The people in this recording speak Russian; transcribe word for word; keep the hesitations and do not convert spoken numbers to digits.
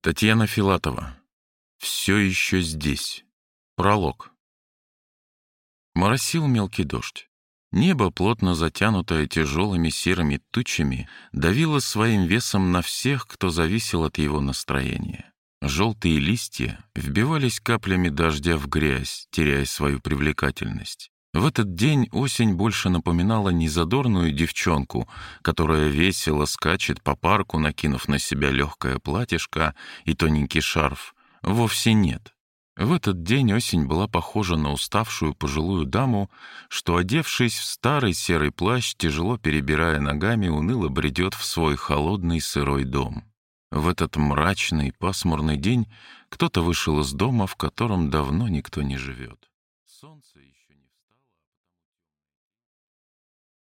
Татьяна Филатова. «Все еще здесь». Пролог. Моросил мелкий дождь. Небо, плотно затянутое тяжелыми серыми тучами, давило своим весом на всех, кто зависел от его настроения. Желтые листья вбивались каплями дождя в грязь, теряя свою привлекательность. В этот день осень больше напоминала незадорную девчонку, которая весело скачет по парку, накинув на себя легкое платьишко и тоненький шарф. Вовсе нет. В этот день осень была похожа на уставшую пожилую даму, что, одевшись в старый серый плащ, тяжело перебирая ногами, уныло бредет в свой холодный сырой дом. В этот мрачный, пасмурный день кто-то вышел из дома, в котором давно никто не живет.